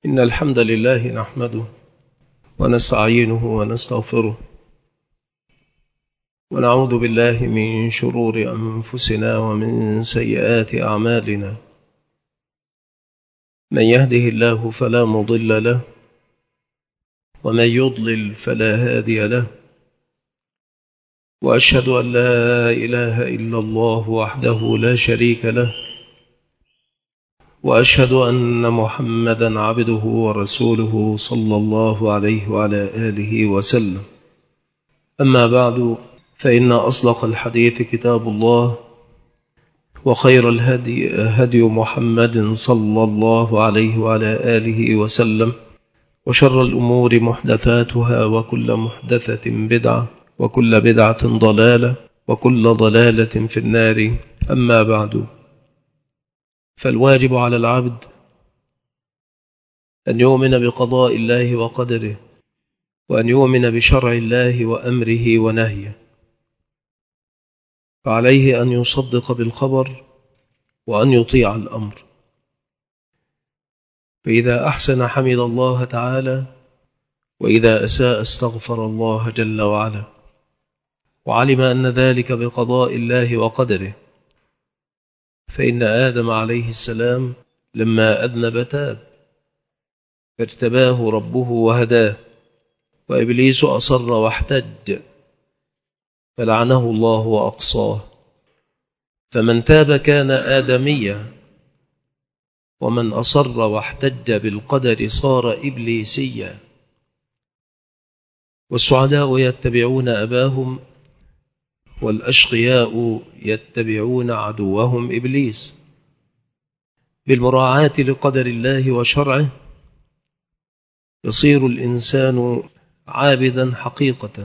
إن الحمد لله نحمده ونستعينه ونستغفره ونعوذ بالله من شرور أنفسنا ومن سيئات أعمالنا. من يهده الله فلا مضل له ومن يضلل فلا هادي له، وأشهد أن لا إله إلا الله وحده لا شريك له، وأشهد أن محمدا عبده ورسوله صلى الله عليه وعلى آله وسلم. أما بعد، فإن أصدق الحديث كتاب الله، وخير الهدي هدي محمد صلى الله عليه وعلى آله وسلم، وشر الأمور محدثاتها، وكل محدثة بدعة، وكل بدعة ضلالة، وكل ضلالة في النار. أما بعد، فالواجب على العبد أن يؤمن بقضاء الله وقدره، وأن يؤمن بشرع الله وأمره ونهيه، فعليه أن يصدق بالخبر وأن يطيع الأمر. فإذا أحسن حمد الله تعالى، وإذا أساء استغفر الله جل وعلا، وعلم أن ذلك بقضاء الله وقدره. فإن آدم عليه السلام لما أذنب تاب، فاجتباه ربه وهداه، وإبليس أصر واحتج فلعنه الله وأقصاه. فمن تاب كان آدميا، ومن أصر واحتج بالقدر صار إبليسيا. والسعداء يتبعون أباهم، والأشقياء يتبعون عدوهم إبليس. بالمراعاة لقدر الله وشرعه يصير الإنسان عابدا حقيقة،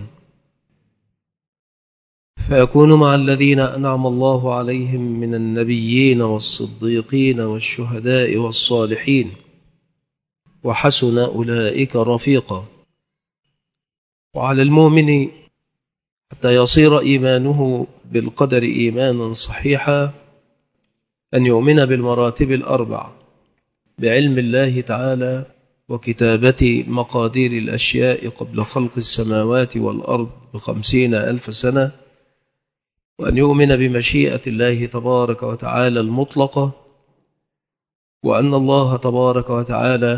فيكون مع الذين أنعم الله عليهم من النبيين والصديقين والشهداء والصالحين، وحسن أولئك رفيقا. وعلى المؤمن حتى يصير إيمانه بالقدر إيمانا صحيحا أن يؤمن بالمراتب الأربع، بعلم الله تعالى وكتابة مقادير الأشياء قبل خلق السماوات والأرض ب50,000 سنة، وأن يؤمن بمشيئة الله تبارك وتعالى المطلقة، وأن الله تبارك وتعالى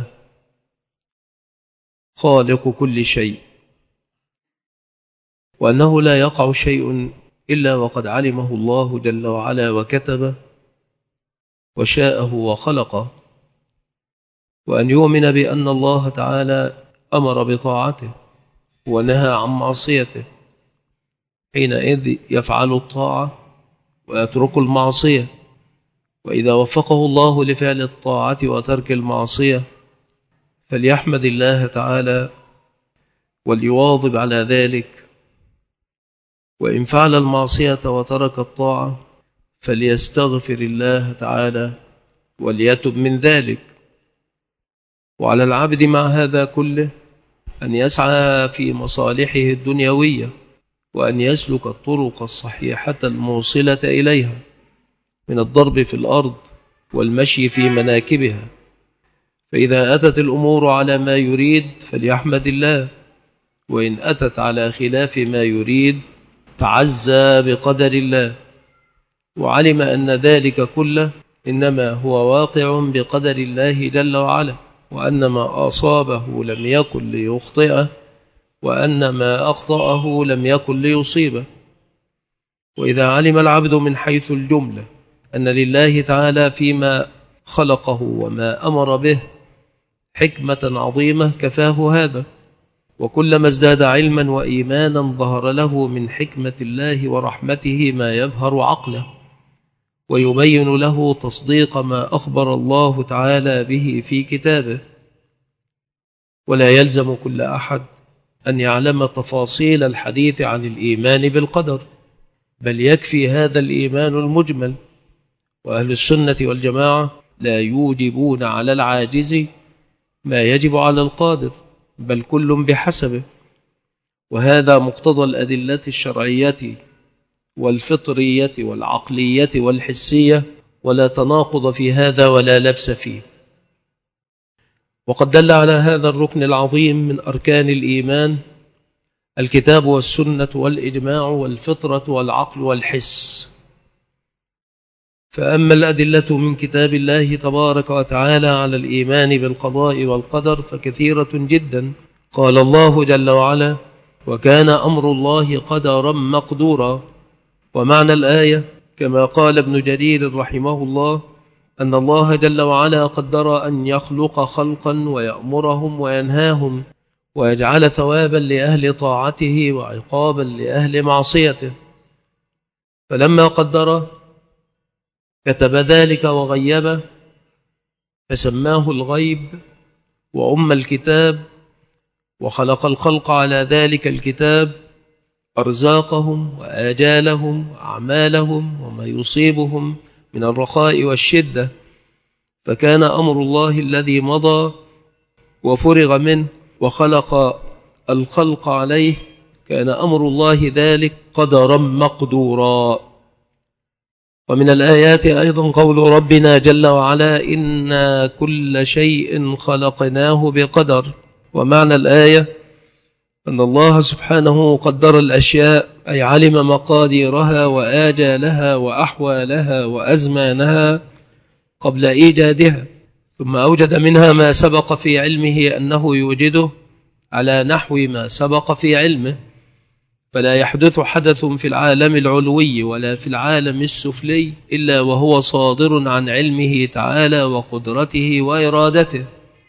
خالق كل شيء، وأنه لا يقع شيء إلا وقد علمه الله جل وعلا وكتبه وشاءه وخلقه. وأن يؤمن بأن الله تعالى أمر بطاعته ونهى عن معصيته، حينئذ يفعل الطاعة ويترك المعصية. وإذا وفقه الله لفعل الطاعة وترك المعصية فليحمد الله تعالى وليواظب على ذلك، وإن فعل المعصية وترك الطاعة فليستغفر الله تعالى وليتب من ذلك. وعلى العبد مع هذا كله أن يسعى في مصالحه الدنيوية، وأن يسلك الطرق الصحيحة الموصلة إليها، من الضرب في الأرض والمشي في مناكبها. فإذا أتت الأمور على ما يريد فليحمد الله، وإن أتت على خلاف ما يريد تعزى بقدر الله، وعلم أن ذلك كله إنما هو واقع بقدر الله جل وعلا، وأن ما أصابه لم يكن ليخطئه، وأن ما أخطأه لم يكن ليصيبه. وإذا علم العبد من حيث الجملة أن لله تعالى فيما خلقه وما أمر به حكمة عظيمة كفاه هذا، وكلما ازداد علما وإيمانا ظهر له من حكمة الله ورحمته ما يبهر عقله، ويبين له تصديق ما أخبر الله تعالى به في كتابه. ولا يلزم كل أحد أن يعلم تفاصيل الحديث عن الإيمان بالقدر، بل يكفي هذا الإيمان المجمل. وأهل السنة والجماعة لا يوجبون على العاجز ما يجب على القادر، بل كل بحسبه. وهذا مقتضى الأدلة الشرعية والفطرية والعقلية والحسية، ولا تناقض في هذا ولا لبس فيه. وقد دل على هذا الركن العظيم من أركان الإيمان الكتاب والسنة والإجماع والفطرة والعقل والحس. فأما الأدلة من كتاب الله تبارك وتعالى على الإيمان بالقضاء والقدر فكثيرة جدا. قال الله جل وعلا: وكان أمر الله قدرا مقدورا. ومعنى الآية كما قال ابن جرير رحمه الله أن الله جل وعلا قدر أن يخلق خلقا ويأمرهم وينهاهم ويجعل ثوابا لأهل طاعته وعقابا لأهل معصيته، فلما قدر كتب ذلك وغيبه فسماه الغيب وأم الكتاب، وخلق الخلق على ذلك الكتاب أرزاقهم وآجالهم وأعمالهم وما يصيبهم من الرخاء والشدة، فكان أمر الله الذي مضى وفرغ منه وخلق الخلق عليه كان أمر الله ذلك قدرا مقدورا. ومن الآيات أيضا قول ربنا جل وعلا: إنا كل شيء خلقناه بقدر. ومعنى الآية أن الله سبحانه قدر الأشياء، أي علم مقاديرها وآجالها وأحوالها وأزمانها قبل إيجادها، ثم أوجد منها ما سبق في علمه أنه يوجده على نحو ما سبق في علمه، فلا يحدث حدث في العالم العلوي ولا في العالم السفلي إلا وهو صادر عن علمه تعالى وقدرته وإرادته.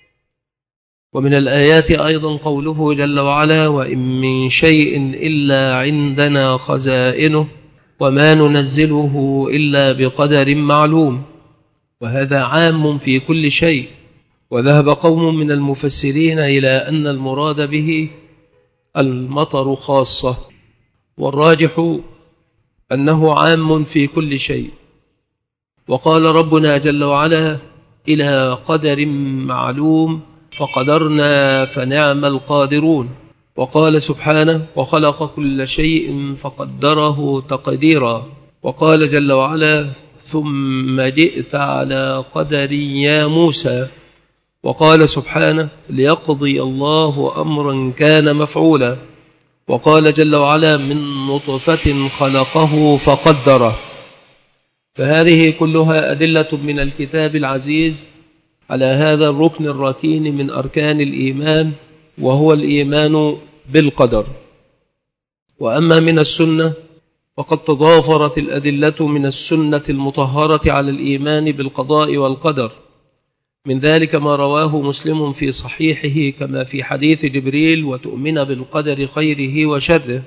ومن الآيات أيضا قوله جل وعلا: وإن من شيء إلا عندنا خزائنه وما ننزله إلا بقدر معلوم. وهذا عام في كل شيء. وذهب قوم من المفسرين إلى أن المراد به المطر خاصة، والراجح أنه عام في كل شيء. وقال ربنا جل وعلا: إلى قدر معلوم فقدرنا فنعم القادرون. وقال سبحانه: وخلق كل شيء فقدره تقديرا. وقال جل وعلا: ثم جئت على قدر يا موسى. وقال سبحانه: ليقضي الله أمرا كان مفعولا. وقال جل وعلا: من نطفة خلقه فقدره. فهذه كلها أدلة من الكتاب العزيز على هذا الركن الركين من أركان الإيمان، وهو الإيمان بالقدر. وأما من السنة وقد تضافرت الأدلة من السنة المطهرة على الإيمان بالقضاء والقدر، من ذلك ما رواه مسلم في صحيحه كما في حديث جبريل: وتؤمن بالقدر خيره وشره.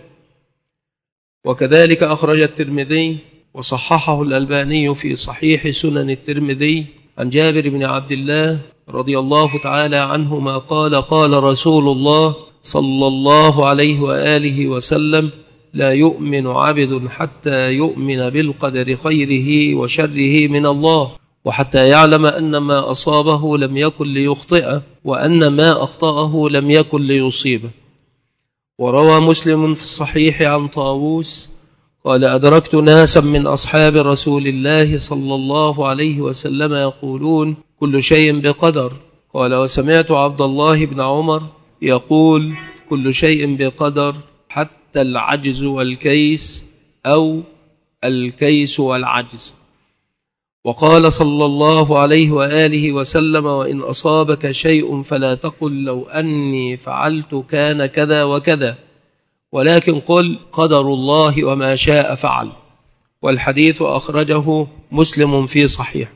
وكذلك أخرج الترمذي وصححه الألباني في صحيح سنن الترمذي عن جابر بن عبد الله رضي الله تعالى عنهما قال: قال رسول الله صلى الله عليه وآله وسلم: لا يؤمن عبد حتى يؤمن بالقدر خيره وشره من الله، وحتى يعلم أن ما أصابه لم يكن ليخطئه، وأن ما أخطأه لم يكن ليصيبه. وروى مسلم في الصحيح عن طاووس قال: أدركت ناسا من أصحاب رسول الله صلى الله عليه وسلم يقولون: كل شيء بقدر. قال: وسمعت عبد الله بن عمر يقول: كل شيء بقدر حتى العجز والكيس، أو الكيس والعجز. وقال صلى الله عليه وآله وسلم: وإن أصابك شيء فلا تقل لو أني فعلت كان كذا وكذا، ولكن قل قدر الله وما شاء فعل. والحديث أخرجه مسلم في صحيح.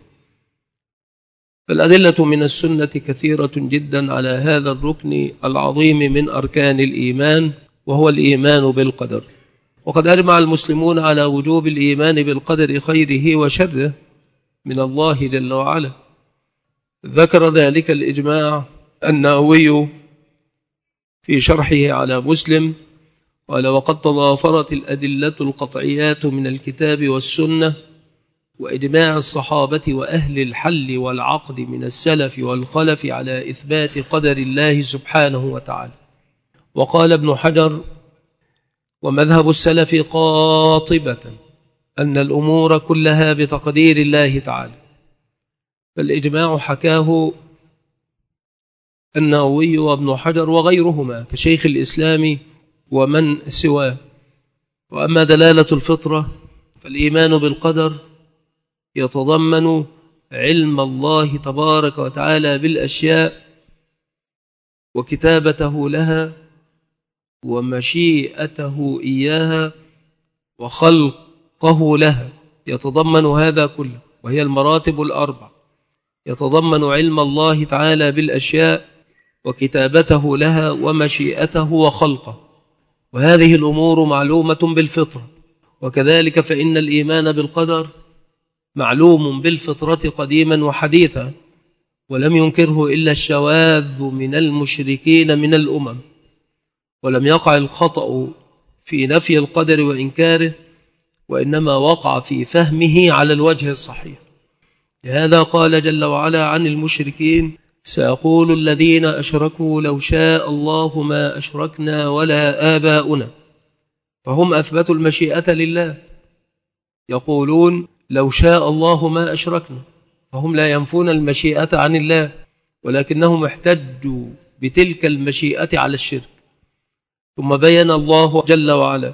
فالأدلة من السنة كثيرة جدا على هذا الركن العظيم من أركان الإيمان، وهو الإيمان بالقدر. وقد أجمع المسلمون على وجوب الإيمان بالقدر خيره وشره من الله جل وعلا. ذكر ذلك الإجماع النووي في شرحه على مسلم قال: وقد تضافرت الأدلة القطعيات من الكتاب والسنة وإجماع الصحابة وأهل الحل والعقد من السلف والخلف على إثبات قدر الله سبحانه وتعالى. وقال ابن حجر: ومذهب السلف قاطبة أن الأمور كلها بتقدير الله تعالى. فالإجماع حكاه النووي وابن حجر وغيرهما كشيخ الإسلام ومن سواه. وأما دلالة الفطرة فالإيمان بالقدر يتضمن علم الله تبارك وتعالى بالأشياء وكتابته لها ومشيئته إياها وخلقه لها، يتضمن هذا كله، وهي المراتب الأربع. يتضمن علم الله تعالى بالأشياء وكتابته لها ومشيئته وخلقه، وهذه الأمور معلومة بالفطرة. وكذلك فإن الإيمان بالقدر معلوم بالفطرة قديما وحديثا، ولم ينكره إلا الشواذ من المشركين من الأمم، ولم يقع الخطأ في نفي القدر وإنكاره، وإنما وقع في فهمه على الوجه الصحيح. لهذا قال جل وعلا عن المشركين: سيقول الذين أشركوا لو شاء الله ما أشركنا ولا آباؤنا. فهم أثبتوا المشيئة لله، يقولون لو شاء الله ما أشركنا، فهم لا ينفون المشيئة عن الله، ولكنهم احتجوا بتلك المشيئة على الشرك. ثم بين الله جل وعلا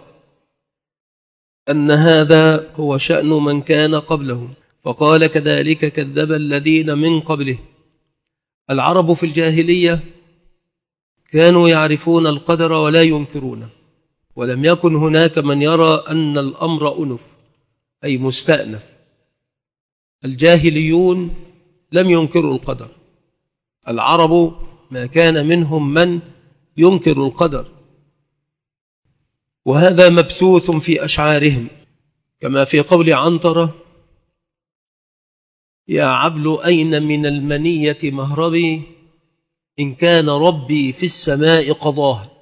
أن هذا هو شأن من كان قبلهم، فقال: كذلك كذب الذين من قبله. العرب في الجاهلية كانوا يعرفون القدر ولا ينكرونه، ولم يكن هناك من يرى أن الأمر أنف أي مستأنف. الجاهليون لم ينكروا القدر، العرب ما كان منهم من ينكر القدر، وهذا مبثوث في أشعارهم، كما في قول عنترة: يا عبل أين من المنية مهربي إن كان ربي في السماء قضاها.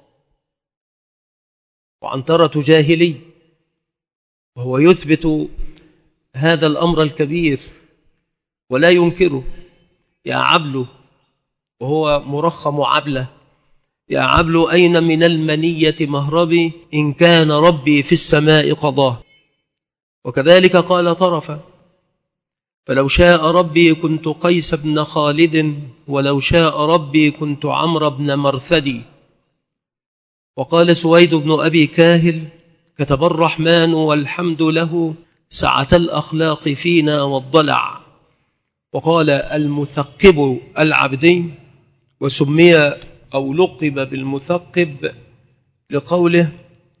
وعنترة جاهلي، وهو يثبت هذا الأمر الكبير ولا ينكره. يا عبل، وهو مرخم عبله، يا عبل أين من المنية مهربي إن كان ربي في السماء قضاه. وكذلك قال طرفة: فلو شاء ربي كنت قيس بن خالد، ولو شاء ربي كنت عمرو بن مرثدي. وقال سويد بن أبي كاهل: كتب الرحمن والحمد له سعة الأخلاق فينا والضلع. وقال المثقب العبدي، وسمي أو لقب بالمثقب لقوله: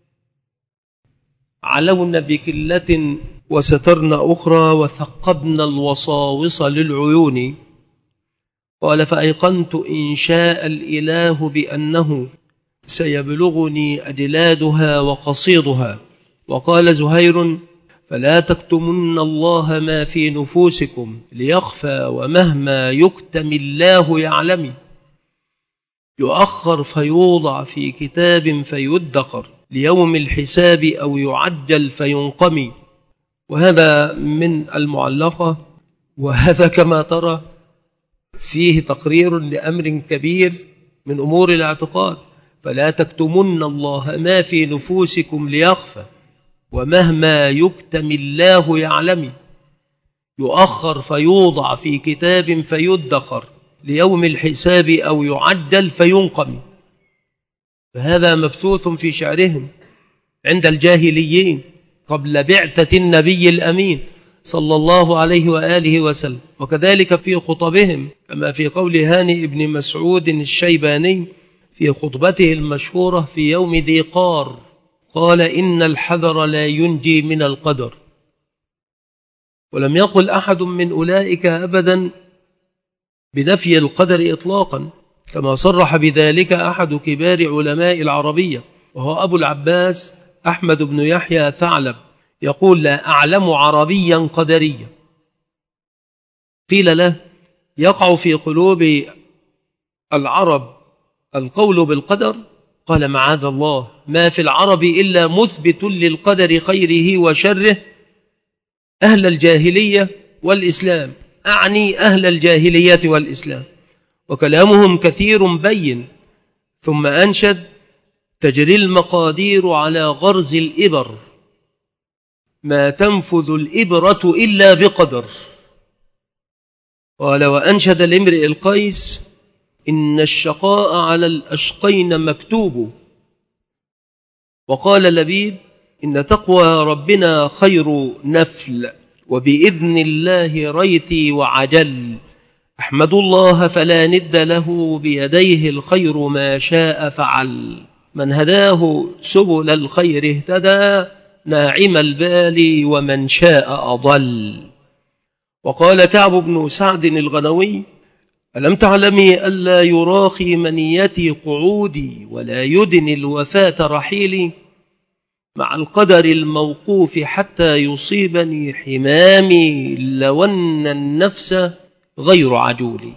علونا بكلة وسترنا أخرى وثقبنا الوصاوص للعيون. قال: فأيقنت إن شاء الإله بأنه سيبلغني أدلادها وقصيدها. وقال زهير: فلا تكتمن الله ما في نفوسكم ليخفى، ومهما يكتم الله يعلم. يؤخر فيوضع في كتاب فيدخر ليوم الحساب، أو يعجل فينقم. وهذا من المعلقة، وهذا كما ترى فيه تقرير لأمر كبير من أمور الاعتقاد. فلا تكتمن الله ما في نفوسكم ليخفى، ومهما يكتم الله يعلم. يؤخر فيوضع في كتاب فيدخر ليوم الحساب، أو يعجل فينقم. فهذا مبثوث في شعرهم عند الجاهليين قبل بعثة النبي الأمين صلى الله عليه وآله وسلم. وكذلك في خطبهم، كما في قول هاني بن مسعود الشيباني في خطبته المشهورة في يوم ذي قار، قال: إن الحذر لا ينجي من القدر. ولم يقل أحد من أولئك أبدا بنفي القدر إطلاقا، كما صرح بذلك أحد كبار علماء العربية، وهو أبو العباس أحمد بن يحيى ثعلب، يقول: لا أعلم عربيا قدريا. قيل له: يقع في قلوب العرب القول بالقدر؟ قال: معاذ الله، ما في العرب إلا مثبت للقدر خيره وشره أهل الجاهلية والإسلام، أعني أهل الجاهلية والإسلام. وكلامهم كثير بين. ثم أنشد: تجري المقادير على غرز الإبر، ما تنفذ الإبرة إلا بقدر. قال: وأنشد لامرئ القيس: إن الشقاء على الأشقين مكتوب. وقال لبيد إن تقوى ربنا خير نفل، وبإذن الله ريثي وعجل. أحمد الله فلا ند له، بيديه الخير ما شاء فعل. من هداه سبل الخير اهتدى، ناعم البال ومن شاء أضل. وقال كعب بن سعد الغنوي ألم تعلمي ألا يراخي منيتي قعودي، ولا يدني الوفاة رحيلي. مع القدر الموقوف حتى يصيبني حمامي، لون النفس غير عجولي.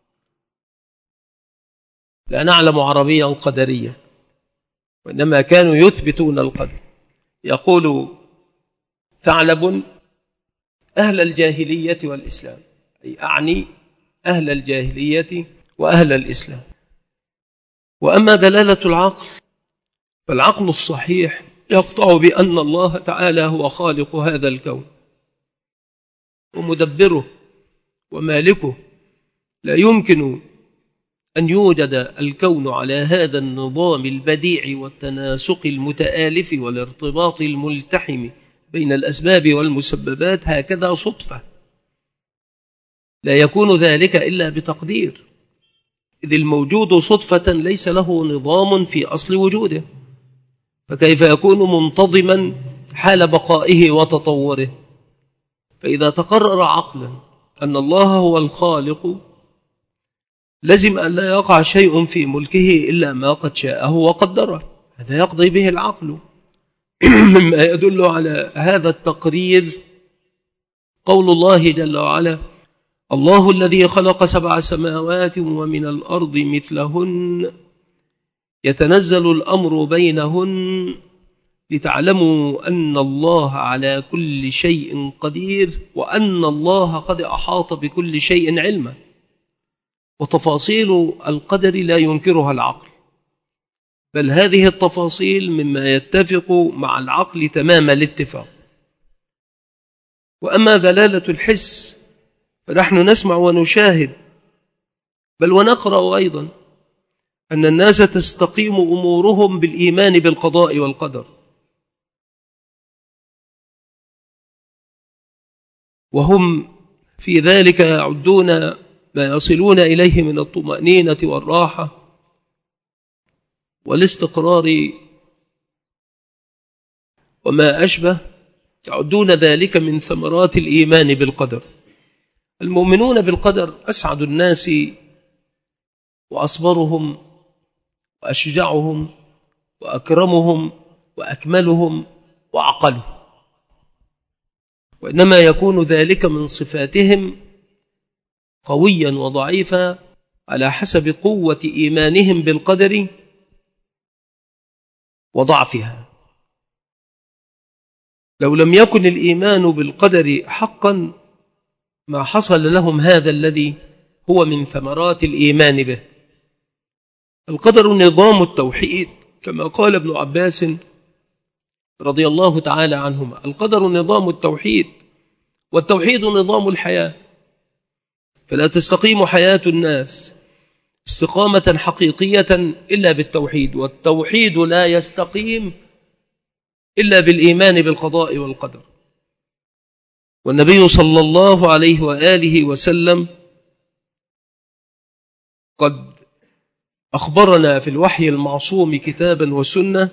لا نعلم عربيا قدريا، وإنما كانوا يثبتون القدر. يقول ثعلب أهل الجاهلية والإسلام، أي أعني أهل الجاهلية وأهل الإسلام. وأما دلالة العقل فالعقل الصحيح يقطع بأن الله تعالى هو خالق هذا الكون ومدبره ومالكه. لا يمكن أن يوجد الكون على هذا النظام البديع والتناسق المتآلف والارتباط الملتحم بين الأسباب والمسببات هكذا صدفة. لا يكون ذلك إلا بتقدير، إذ الموجود صدفة ليس له نظام في أصل وجوده، فكيف يكون منتظما حال بقائه وتطوره؟ فإذا تقرر عقلا أن الله هو الخالق، لازم أن لا يقع شيء في ملكه إلا ما قد شاءه وقدره. هذا يقضي به العقل. مما يدل على هذا التقرير قول الله جل وعلا الله الذي خلق 7 سماوات ومن الأرض مثلهن يتنزل الأمر بينهن لتعلموا أن الله على كل شيء قدير وأن الله قد أحاط بكل شيء علما. وتفاصيل القدر لا ينكرها العقل، بل هذه التفاصيل مما يتفق مع العقل تمام الاتفاق. وأما دلالة الحس فنحن نسمع ونشاهد بل ونقرأ أيضا أن الناس تستقيم أمورهم بالإيمان بالقضاء والقدر، وهم في ذلك يعدون ما يصلون إليه من الطمأنينة والراحة والاستقرار وما أشبه، يعدون ذلك من ثمرات الإيمان بالقدر. المؤمنون بالقدر أسعد الناس وأصبرهم وأشجعهم وأكرمهم وأكملهم وأعقلهم، وإنما يكون ذلك من صفاتهم قويا وضعيفا على حسب قوة إيمانهم بالقدر وضعفها. لو لم يكن الإيمان بالقدر حقا ما حصل لهم هذا الذي هو من ثمرات الإيمان به. القدر نظام التوحيد كما قال ابن عباس رضي الله تعالى عنهما، القدر نظام التوحيد، والتوحيد نظام الحياة. فلا تستقيم حياة الناس استقامة حقيقية إلا بالتوحيد، والتوحيد لا يستقيم إلا بالإيمان بالقضاء والقدر. والنبي صلى الله عليه وآله وسلم قد أخبرنا في الوحي المعصوم كتابا وسنة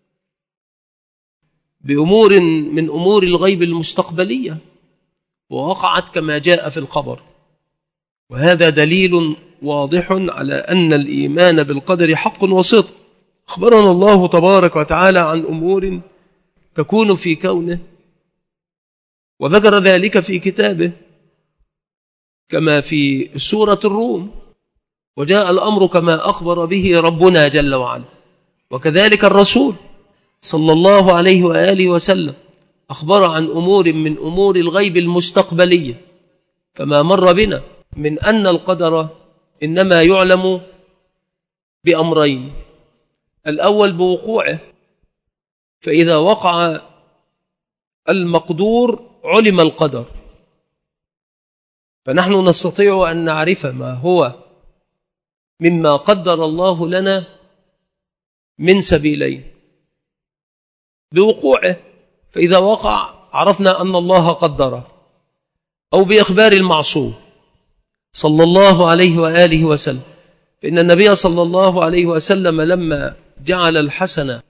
بأمور من أمور الغيب المستقبلية، ووقعت كما جاء في الخبر، وهذا دليل واضح على أن الإيمان بالقدر حق وصدق. أخبرنا الله تبارك وتعالى عن أمور تكون في كونه، وذكر ذلك في كتابه كما في سورة الروم، وجاء الأمر كما أخبر به ربنا جل وعلا. وكذلك الرسول صلى الله عليه وآله وسلم أخبر عن أمور من أمور الغيب المستقبلية كما مر بنا من أن القدر إنما يعلم بأمرين: الأول بوقوعه، فإذا وقع المقدور علم القدر، فنحن نستطيع أن نعرف ما هو مما قدر الله لنا من سبيلين بوقوعه، فإذا وقع عرفنا أن الله قدره، أو بإخبار المعصوم صلى الله عليه وآله وسلم. فإن النبي صلى الله عليه وسلم لما جعل الحسن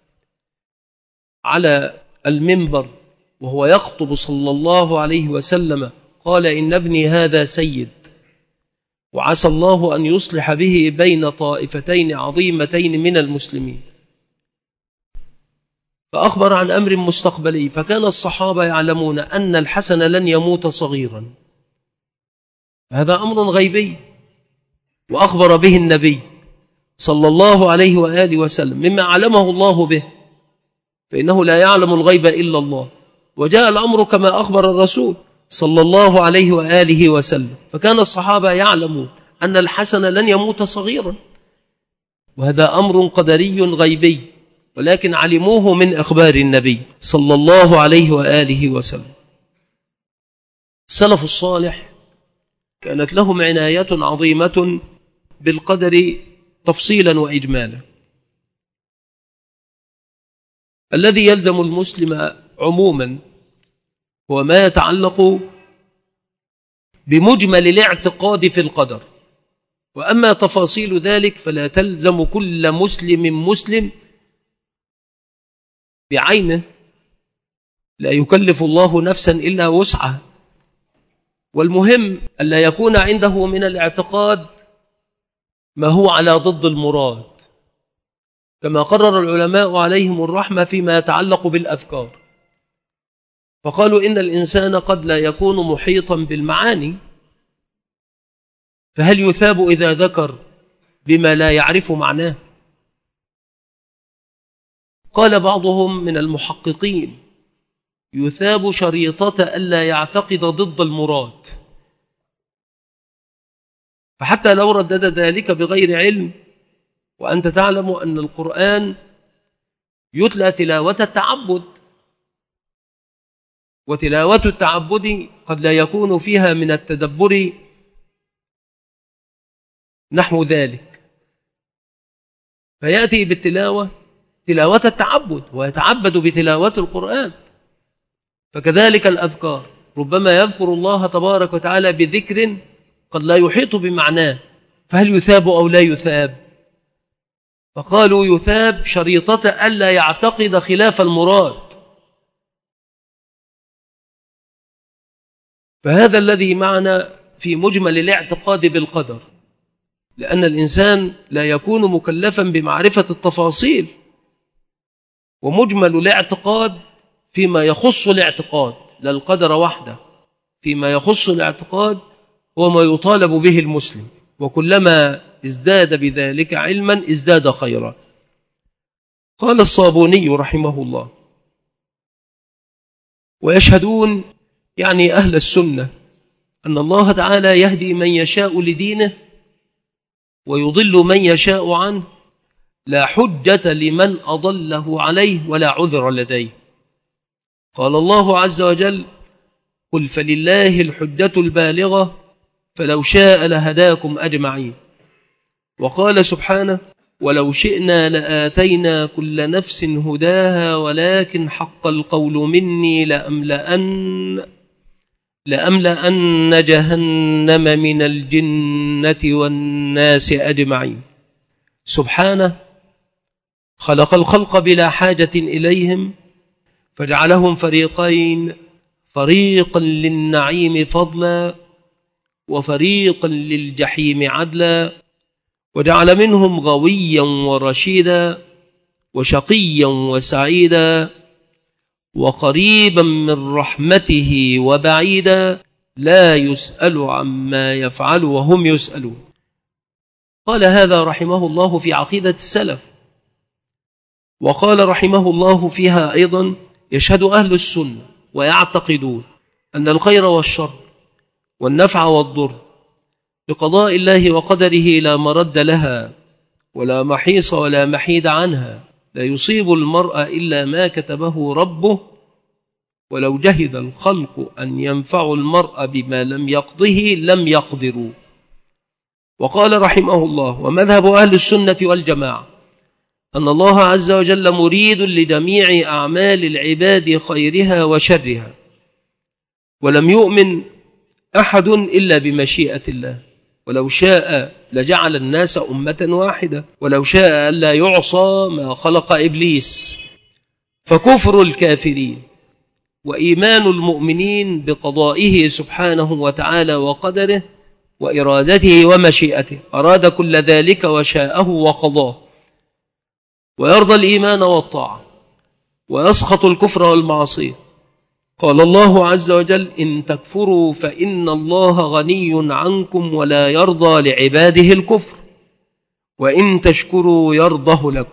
على المنبر وهو يخطب صلى الله عليه وسلم قال: إن ابني هذا سيد، وعسى الله أن يصلح به بين طائفتين عظيمتين من المسلمين. فأخبر عن أمر مستقبلي، فكان الصحابة يعلمون أن الحسن لن يموت صغيرا، هذا أمر غيبي، وأخبر به النبي صلى الله عليه وآله وسلم مما علمه الله به، فإنه لا يعلم الغيب إلا الله. وجاء الأمر كما أخبر الرسول صلى الله عليه وآله وسلم، فكان الصحابة يعلمون أن الحسن لن يموت صغيرا، وهذا أمر قدري غيبي، ولكن علموه من أخبار النبي صلى الله عليه وآله وسلم. السلف الصالح كانت لهم عناية عظيمة بالقدر تفصيلا وإجمالا. الذي يلزم المسلم عموما هو ما يتعلق بمجمل الاعتقاد في القدر، وأما تفاصيل ذلك فلا تلزم كل مسلم بعينه، لا يكلف الله نفسا إلا وسعها. والمهم ألا يكون عنده من الاعتقاد ما هو على ضد المراد، كما قرر العلماء عليهم الرحمة فيما يتعلق بالأذكار، فقالوا إن الإنسان قد لا يكون محيطا بالمعاني، فهل يثاب إذا ذكر بما لا يعرف معناه؟ قال بعضهم من المحققين: يثاب شريطة ألا يعتقد ضد المراد، فحتى لو ردد ذلك بغير علم، وأنت تعلم أن القرآن يتلى تلاوة التعبد، وتلاوة التعبد قد لا يكون فيها من التدبر نحو ذلك، فيأتي بالتلاوة تلاوة التعبد ويتعبد بتلاوة القرآن. فكذلك الأذكار ربما يذكر الله تبارك وتعالى بذكر قد لا يحيط بمعناه، فهل يثاب أو لا يثاب؟ فقالوا يثاب شريطة ألا يعتقد خلاف المراد. فهذا الذي معنا في مجمل الاعتقاد بالقدر، لأن الإنسان لا يكون مكلفا بمعرفة التفاصيل، ومجمل الاعتقاد فيما يخص الاعتقاد لا القدر وحده، فيما يخص الاعتقاد هو ما يطالب به المسلم، وكلما ازداد بذلك علما ازداد خيرا. قال الصابوني رحمه الله: ويشهدون يعني أهل السنة أن الله تعالى يهدي من يشاء لدينه ويضل من يشاء عنه، لا حجة لمن أضله عليه ولا عذر لديه. قال الله عز وجل: قل فلله الحجة البالغة فلو شاء لهداكم أجمعين. وقال سبحانه: ولو شئنا لآتينا كل نفس هداها ولكن حق القول مني لأملأن جهنم من الجنة والناس أجمعين. سبحانه خلق الخلق بلا حاجة إليهم فجعلهم فريقين، فريقا للنعيم فضلا وفريقا للجحيم عدلا، وجعل منهم غويا ورشيدا وشقيا وسعيدا وقريبا من رحمته وبعيدا لا يسأل عما يفعل وهم يسألون. قال هذا رحمه الله في عقيدة السلف. وقال رحمه الله فيها أيضا: يشهد أهل السنة ويعتقدون أن الخير والشر والنفع والضر بقضاء الله وقدره لا مرد لها ولا محيص ولا محيد عنها، لا يصيب المرء إلا ما كتبه ربه، ولو جهد الخلق أن ينفعوا المرء بما لم يقضه لم يقدروا. وقال رحمه الله: ومذهب أهل السنة والجماعة أن الله عز وجل مريد لجميع أعمال العباد خيرها وشرها، ولم يؤمن أحد إلا بمشيئة الله، ولو شاء لجعل الناس أمة واحدة، ولو شاء ألا يعصى ما خلق إبليس. فكفر الكافرين وإيمان المؤمنين بقضائه سبحانه وتعالى وقدره وإرادته ومشيئته، أراد كل ذلك وشاءه وقضاه، ويرضى الإيمان والطاعة ويسخط الكفر والمعصية. قال الله عز وجل: إن تكفروا فإن الله غني عنكم ولا يرضى لعباده الكفر وإن تشكروا يرضه لكم.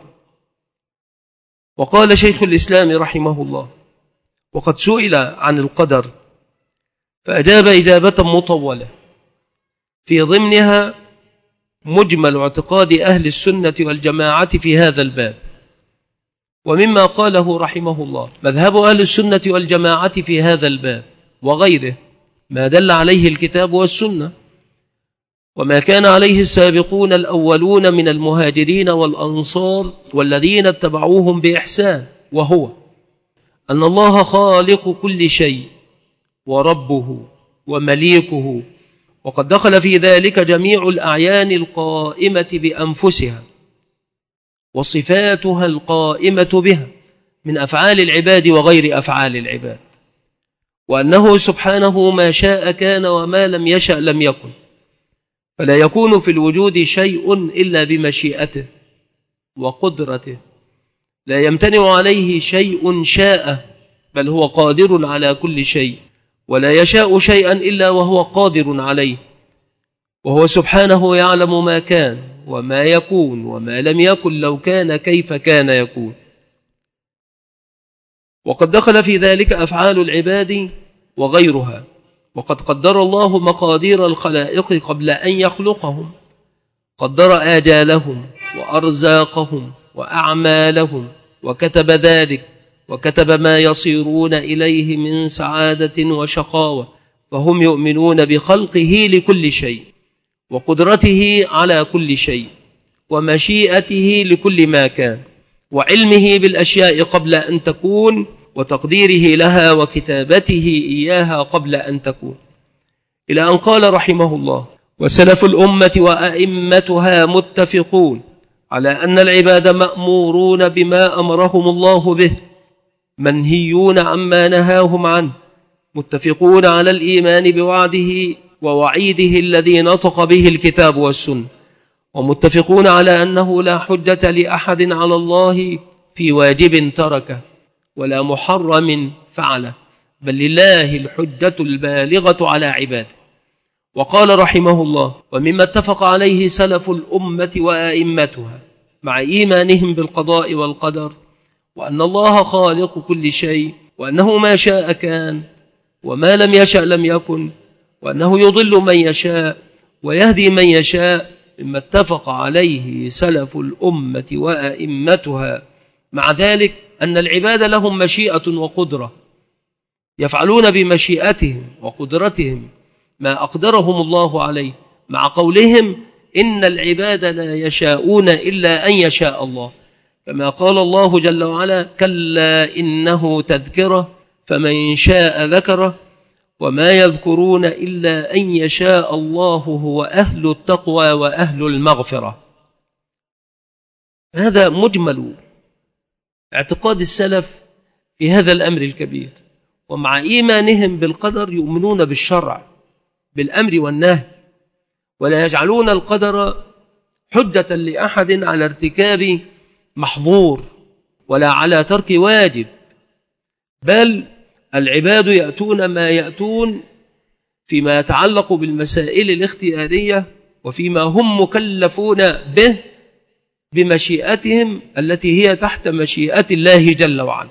وقال شيخ الإسلام رحمه الله: وقد سئل عن القدر فأجاب إجابة مطولة في ضمنها مجمل اعتقاد أهل السنة والجماعة في هذا الباب. ومما قاله رحمه الله: مذهب أهل السنة والجماعة في هذا الباب وغيره ما دل عليه الكتاب والسنة، وما كان عليه السابقون الأولون من المهاجرين والأنصار والذين اتبعوهم بإحسان، وهو أن الله خالق كل شيء وربه ومليكه، وقد دخل في ذلك جميع الأعيان القائمة بأنفسها وصفاتها القائمة بها من أفعال العباد وغير أفعال العباد، وأنه سبحانه ما شاء كان وما لم يشأ لم يكن، فلا يكون في الوجود شيء إلا بمشيئته وقدرته، لا يمتنع عليه شيء شاء، بل هو قادر على كل شيء، ولا يشاء شيئا إلا وهو قادر عليه، وهو سبحانه يعلم ما كان وما يكون وما لم يكن لو كان كيف كان يكون. وقد دخل في ذلك أفعال العباد وغيرها، وقد قدر الله مقادير الخلائق قبل أن يخلقهم، قدر آجالهم وأرزاقهم وأعمالهم، وكتب ذلك، وكتب ما يصيرون إليه من سعادة وشقاوة، فهم يؤمنون بخلقه لكل شيء وقدرته على كل شيء ومشيئته لكل ما كان وعلمه بالأشياء قبل أن تكون وتقديره لها وكتابته إياها قبل أن تكون، إلى أن قال رحمه الله: وسلف الأمة وأئمتها متفقون على أن العباد مأمورون بما أمرهم الله به، منهيون عما نهاهم عنه، متفقون على الإيمان بوعده ووعيده الذي نطق به الكتاب والسنة، ومتفقون على أنه لا حجة لأحد على الله في واجب تركه ولا محرم فعله، بل لله الحجة البالغة على عباده. وقال رحمه الله: ومما اتفق عليه سلف الأمة وآئمتها مع إيمانهم بالقضاء والقدر، وأن الله خالق كل شيء، وأنه ما شاء كان وما لم يشأ لم يكن، وأنه يضل من يشاء ويهدي من يشاء، مما اتفق عليه سلف الأمة وأئمتها. مع ذلك أن العباد لهم مشيئة وقدرة، يفعلون بمشيئتهم وقدرتهم ما أقدرهم الله عليه، مع قولهم: إن العباد لا يشاءون إلا أن يشاء الله، كما قال الله جل وعلا: كلا إنه تذكرة فمن شاء ذكره وما يذكرون إلا أن يشاء الله هو أهل التقوى وأهل المغفرة. هذا مجمل اعتقاد السلف في هذا الأمر الكبير، ومع إيمانهم بالقدر يؤمنون بالشرع بالأمر والنهي، ولا يجعلون القدر حجة لأحد على ارتكاب محظور ولا على ترك واجب، بل العباد يأتون ما يأتون فيما يتعلق بالمسائل الاختيارية وفيما هم مكلفون به بمشيئتهم التي هي تحت مشيئة الله جل وعلا.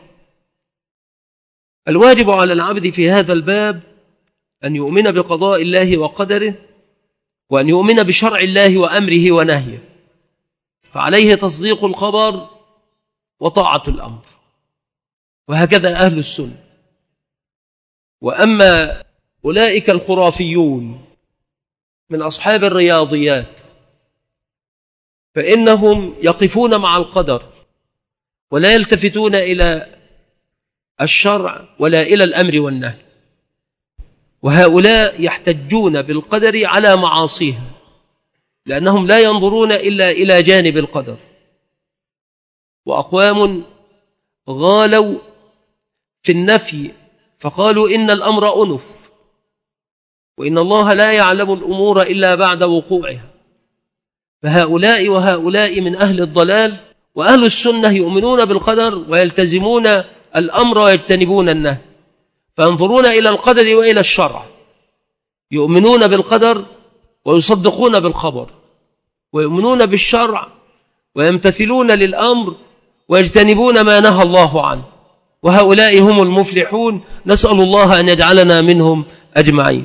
الواجب على العبد في هذا الباب أن يؤمن بقضاء الله وقدره، وأن يؤمن بشرع الله وأمره ونهيه، فعليه تصديق الخبر وطاعة الأمر، وهكذا أهل السنة. وأما أولئك الخرافيون من أصحاب الرياضيات فإنهم يقفون مع القدر ولا يلتفتون إلى الشرع ولا إلى الأمر والنهي، وهؤلاء يحتجون بالقدر على معاصيها لأنهم لا ينظرون إلا إلى جانب القدر. وأقوام غالوا في النفي فقالوا إن الأمر أنف، وإن الله لا يعلم الأمور إلا بعد وقوعها. فهؤلاء وهؤلاء من أهل الضلال، وأهل السنة يؤمنون بالقدر ويلتزمون الأمر ويجتنبون النهي، فينظرون إلى القدر وإلى الشرع، يؤمنون بالقدر ويصدقون بالخبر، ويؤمنون بالشرع ويمتثلون للأمر ويجتنبون ما نهى الله عنه، وهؤلاء هم المفلحون. نسأل الله أن يجعلنا منهم أجمعين.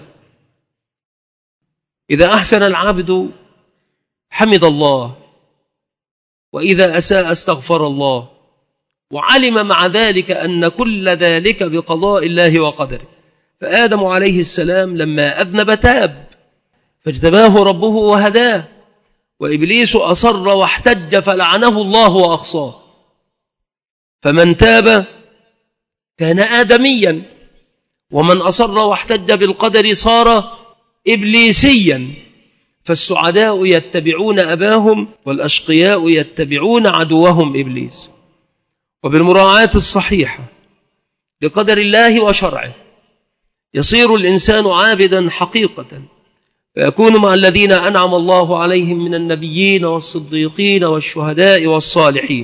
إذا أحسن العبد حمد الله، وإذا أساء استغفر الله، وعلم مع ذلك أن كل ذلك بقضاء الله وقدره. فآدم عليه السلام لما أذنب تاب فاجتباه ربه وهداه، وإبليس أصر واحتج فلعنه الله وأخصاه. فمن تاب كان آدميا، ومن أصر واحتج بالقدر صار إبليسيا. فالسعداء يتبعون أباهم، والأشقياء يتبعون عدوهم إبليس. وبالمراعاة الصحيحة لقدر الله وشرعه يصير الإنسان عابدا حقيقة، فيكون مع الذين أنعم الله عليهم من النبيين والصديقين والشهداء والصالحين،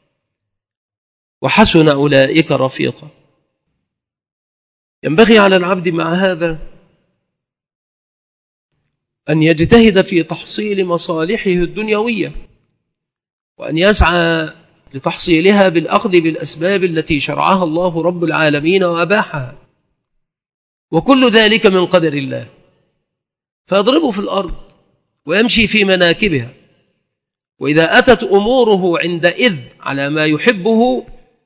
وحسن أولئك رفيقا. ينبغي على العبد مع هذا أن يجتهد في تحصيل مصالحه الدنيوية، وأن يسعى لتحصيلها بالأخذ بالأسباب التي شرعها الله رب العالمين وأباحها، وكل ذلك من قدر الله. فيضربه في الأرض ويمشي في مناكبها، وإذا أتت أموره عندئذ على ما يحبه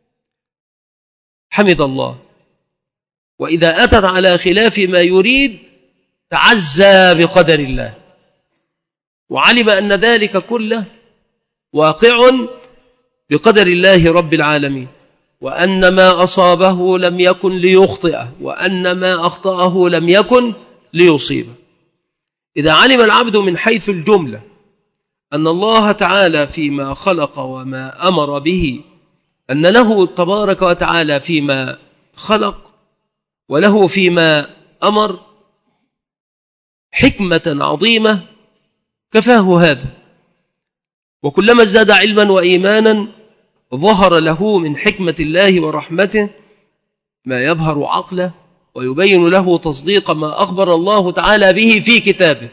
حمد الله، وإذا أتت على خلاف ما يريد تعزى بقدر الله، وعلم أن ذلك كله واقع بقدر الله رب العالمين، وأن ما أصابه لم يكن ليخطئه، وأن ما أخطأه لم يكن ليصيبه. إذا علم العبد من حيث الجملة أن الله تعالى فيما خلق وما أمر به، أن له تبارك وتعالى فيما خلق وله فيما أمر حكمة عظيمة، كفاه هذا. وكلما ازداد علما وإيمانا ظهر له من حكمة الله ورحمته ما يبهر عقله ويبين له تصديق ما أخبر الله تعالى به في كتابه.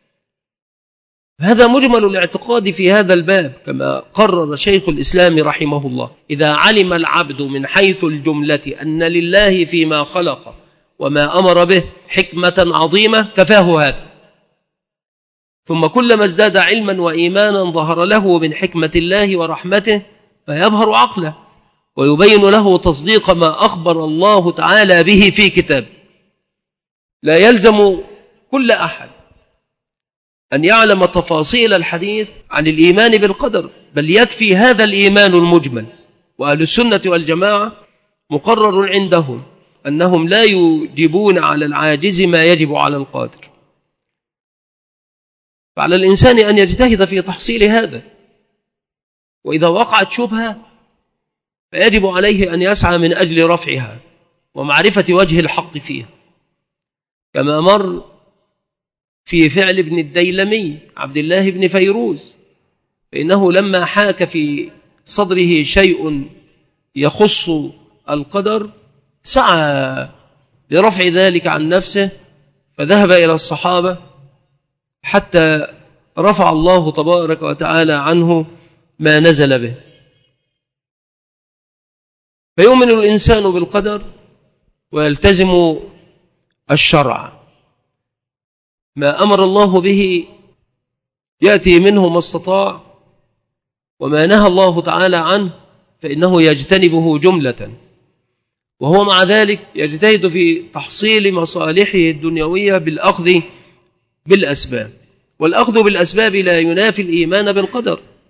هذا مجمل الاعتقاد في هذا الباب، كما قرر شيخ الإسلام رحمه الله: إذا علم العبد من حيث الجملة أن لله فيما خلق وما أمر به حكمة عظيمة كفاه هذا. ثم كلما ازداد علما وإيمانا ظهر له من حكمة الله ورحمته ما يبهر عقله ويبين له تصديق ما أخبر الله تعالى به في كتابه. لا يلزم كل أحد أن يعلم تفاصيل الحديث عن الإيمان بالقدر، بل يكفي هذا الإيمان المجمل. وأهل السنة والجماعة مقرر عندهم أنهم لا يجيبون على العاجز ما يجب على القادر، فعلى الإنسان أن يجتهد في تحصيل هذا. وإذا وقعت شبهة فيجب عليه أن يسعى من أجل رفعها ومعرفة وجه الحق فيها، كما مر في فعل ابن الديلمي عبد الله بن فيروز، فإنه لما حاك في صدره شيء يخص القدر سعى لرفع ذلك عن نفسه، فذهب إلى الصحابة حتى رفع الله تبارك وتعالى عنه ما نزل به. فيؤمن الإنسان بالقدر ويلتزم الشرع، ما أمر الله به يأتي منه ما استطاع، وما نهى الله تعالى عنه فإنه يجتنبه جملة، وهو مع ذلك يجتهد في تحصيل مصالحه الدنيوية بالأخذ بالأسباب. والأخذ بالأسباب لا ينافي الإيمان بالقدر،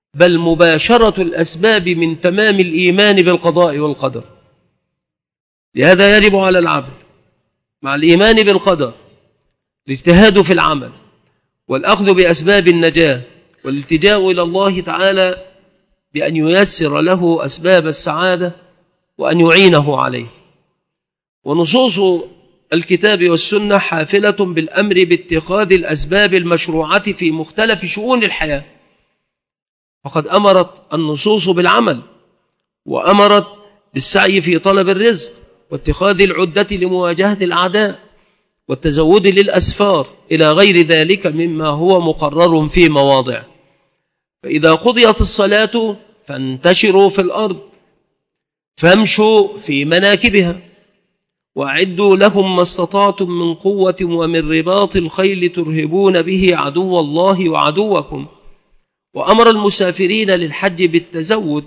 بل مباشرة الأسباب من تمام الإيمان بالقضاء والقدر. لهذا يجب على العبد مع الإيمان بالقدر الاجتهاد في العمل والأخذ بأسباب النجاة والالتجاء إلى الله تعالى بأن ييسر له أسباب السعادة وأن يعينه عليه. ونصوص الكتاب والسنة حافلة بالأمر باتخاذ الأسباب المشروعة في مختلف شؤون الحياة، فقد أمرت النصوص بالعمل، وأمرت بالسعي في طلب الرزق واتخاذ العدة لمواجهة الأعداء والتزود للأسفار إلى غير ذلك مما هو مقرر في مواضع. فإذا قضيت الصلاة فانتشروا في الأرض فامشوا في مناكبها وأعدوا لهم ما استطعتم من قوة ومن رباط الخيل ترهبون به عدو الله وعدوكم. وأمر المسافرين للحج بالتزود،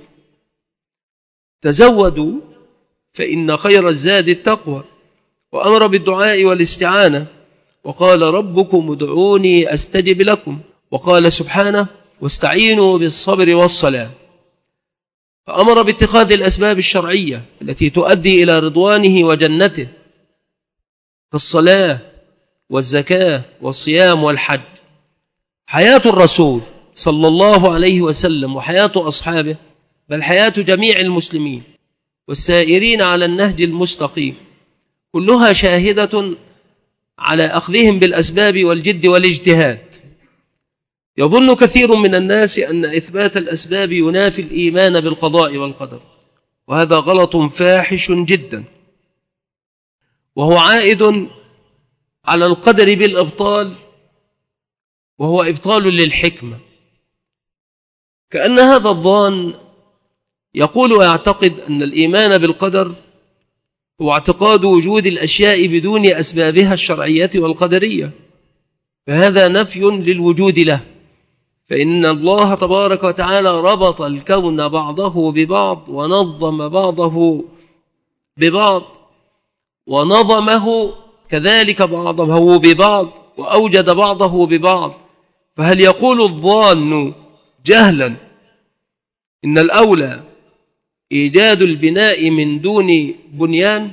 تزودوا فإن خير الزاد التقوى. وأمر بالدعاء والاستعانة وقال ربكم ادعوني أستجب لكم. وقال سبحانه واستعينوا بالصبر والصلاة. فأمر باتخاذ الأسباب الشرعية التي تؤدي إلى رضوانه وجنته كالصلاة والزكاة والصيام والحج. حياة الرسول صلى الله عليه وسلم وحياة أصحابه بل حياة جميع المسلمين والسائرين على النهج المستقيم كلها شاهدة على أخذهم بالأسباب والجد والاجتهاد. يظن كثير من الناس أن إثبات الأسباب ينافي الإيمان بالقضاء والقدر، وهذا غلط فاحش جدا، وهو عائد على القدر بالإبطال، وهو إبطال للحكمة. كأن هذا الظان يقول ويعتقد أن الإيمان بالقدر هو اعتقاد وجود الأشياء بدون أسبابها الشرعية والقدرية، فهذا نفي للوجود له. فإن الله تبارك وتعالى ربط الكون بعضه ببعض ونظم بعضه ببعض ونظمه كذلك بعضه ببعض وأوجد بعضه ببعض. فهل يقول الظان جهلا إن الأولى إيجاد البناء من دون بنيان،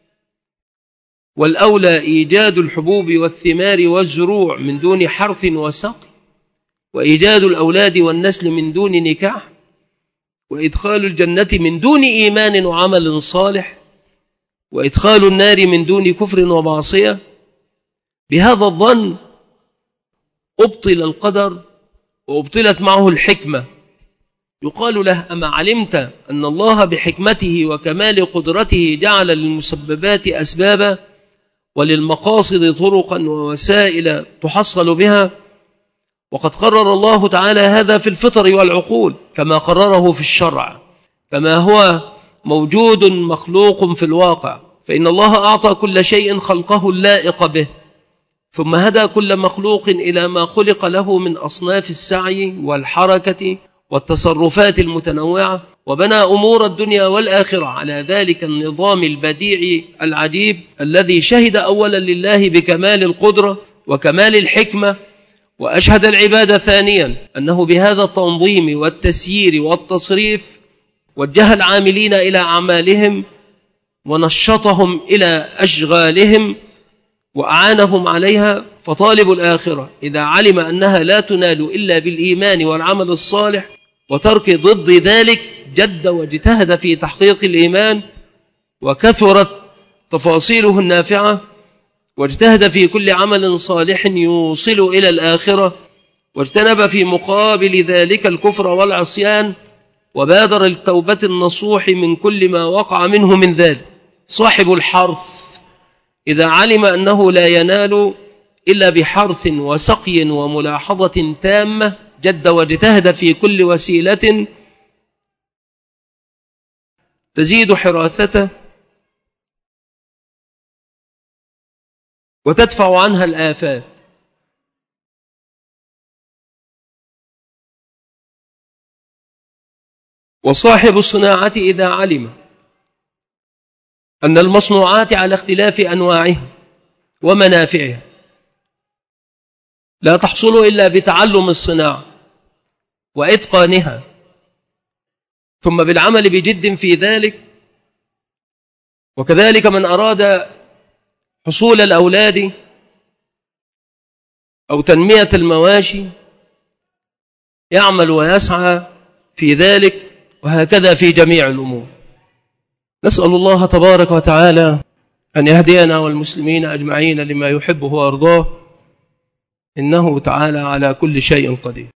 والأولى إيجاد الحبوب والثمار والزروع من دون حرث وسقي، وإيجاد الأولاد والنسل من دون نكاح، وإدخال الجنة من دون إيمان وعمل صالح، وإدخال النار من دون كفر ومعصية؟ بهذا الظن أبطل القدر وأبطلت معه الحكمة. يقال له أما علمت أن الله بحكمته وكمال قدرته جعل للمسببات أسبابا وللمقاصد طرقا ووسائل تحصل بها؟ وقد قرر الله تعالى هذا في الفطر والعقول كما قرره في الشرع، كما هو موجود مخلوق في الواقع. فإن الله أعطى كل شيء خلقه اللائق به، ثم هدى كل مخلوق إلى ما خلق له من أصناف السعي والحركة والتصرفات المتنوعة، وبنى أمور الدنيا والآخرة على ذلك النظام البديع العجيب الذي شهد أولا لله بكمال القدرة وكمال الحكمة، وأشهد العباد ثانيا أنه بهذا التنظيم والتسيير والتصريف وجه العاملين إلى أعمالهم ونشطهم إلى أشغالهم وأعانهم عليها. فطالب الآخرة إذا علم أنها لا تنال إلا بالإيمان والعمل الصالح وترك ضد ذلك جد واجتهد في تحقيق الإيمان وكثرت تفاصيله النافعة، واجتهد في كل عمل صالح يوصل إلى الآخرة، واجتنب في مقابل ذلك الكفر والعصيان، وبادر التوبة النصوح من كل ما وقع منه من ذلك. صاحب الحرث إذا علم أنه لا ينال إلا بحرث وسقي وملاحظة تامة جد واجتهد في كل وسيلة تزيد حراثته وتدفع عنها الآفات. وصاحب الصناعة إذا علم أن المصنوعات على اختلاف أنواعها ومنافعها لا تحصل إلا بتعلم الصناعة، وإتقانها، ثم بالعمل بجد في ذلك. وكذلك من أراد حصول الأولاد أو تنمية المواشي يعمل ويسعى في ذلك، وهكذا في جميع الأمور. نسأل الله تبارك وتعالى أن يهدينا والمسلمين أجمعين لما يحبه ويرضاه، إنه تعالى على كل شيء قدير.